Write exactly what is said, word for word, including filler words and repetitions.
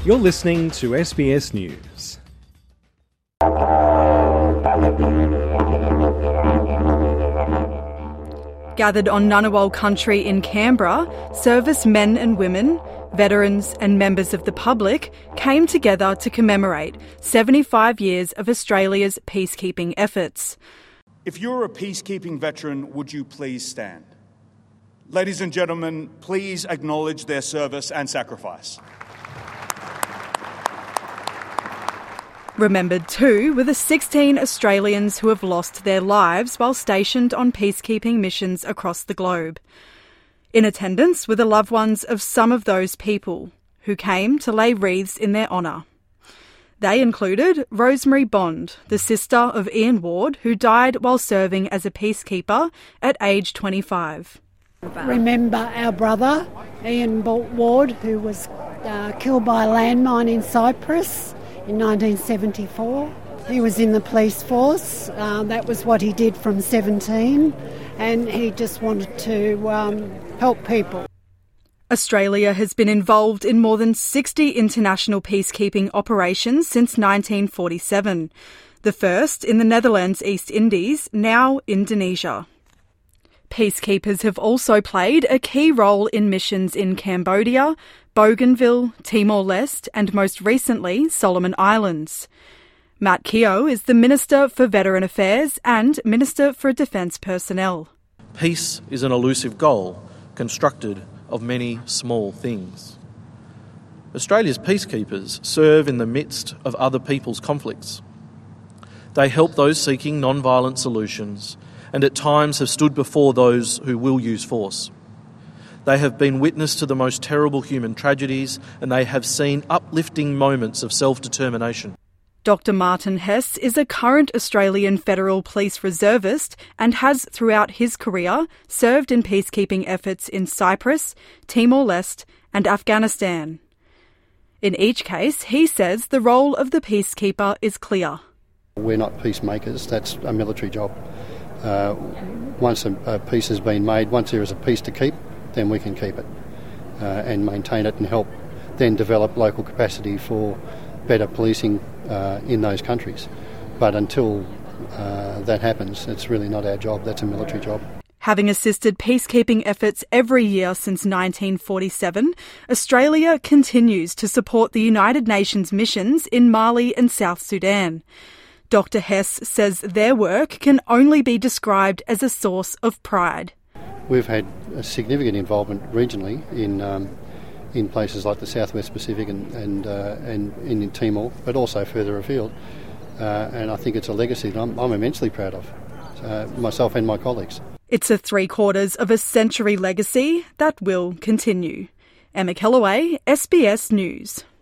You're listening to S B S News. Gathered on Ngunnawal country in Canberra, servicemen and women, veterans and members of the public came together to commemorate seventy-five years of Australia's peacekeeping efforts. If you're a peacekeeping veteran, would you please stand? Ladies and gentlemen, please acknowledge their service and sacrifice. Remembered too were the sixteen Australians who have lost their lives while stationed on peacekeeping missions across the globe. In attendance were the loved ones of some of those people who came to lay wreaths in their honour. They included Rosemary Bond, the sister of Ian Ward, who died while serving as a peacekeeper at age twenty-five. Remember our brother, Ian Ward, who was uh, killed by a landmine in Cyprus in nineteen seventy-four. He was in the police force. Uh, that was what he did from seventeen, and he just wanted to um, help people. Australia has been involved in more than sixty international peacekeeping operations since nineteen forty-seven. The first in the Netherlands East Indies, now Indonesia. Peacekeepers have also played a key role in missions in Cambodia, Bougainville, Timor-Leste and most recently Solomon Islands. Matt Keogh is the Minister for Veteran Affairs and Minister for Defence Personnel. Peace is an elusive goal constructed of many small things. Australia's peacekeepers serve in the midst of other people's conflicts. They help those seeking non-violent solutions and at times have stood before those who will use force. They have been witness to the most terrible human tragedies and they have seen uplifting moments of self-determination. Doctor Martin Hess is a current Australian Federal Police reservist and has, throughout his career, served in peacekeeping efforts in Cyprus, Timor-Leste and Afghanistan. In each case, he says the role of the peacekeeper is clear. We're not peacemakers, that's a military job. Uh, once a, a peace has been made, once there is a peace to keep, then we can keep it uh, and maintain it and help then develop local capacity for better policing uh, in those countries. But until uh, that happens, it's really not our job, that's a military job. Having assisted peacekeeping efforts every year since nineteen forty-seven, Australia continues to support the United Nations missions in Mali and South Sudan. Doctor Hess says their work can only be described as a source of pride. We've had a significant involvement regionally in um, in places like the Southwest Pacific and and, uh, and in Timor, but also further afield. Uh, and I think it's a legacy that I'm, I'm immensely proud of, uh, myself and my colleagues. It's a three-quarters of a century legacy that will continue. Emma Kellaway, S B S News.